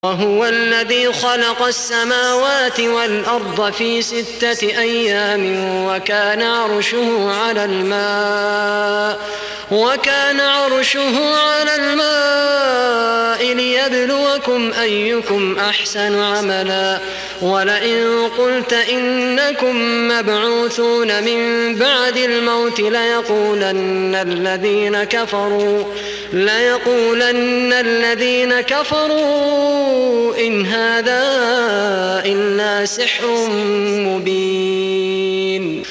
وهو الذي خلق السماوات والأرض في 6 أيام وكان عرشه على الماء ليبلوكم أيكم أحسن عملا ولئن قلت إنكم مبعوثون من بعد الموت ليقولن الذين كفروا إن هذا إلا سحر مبين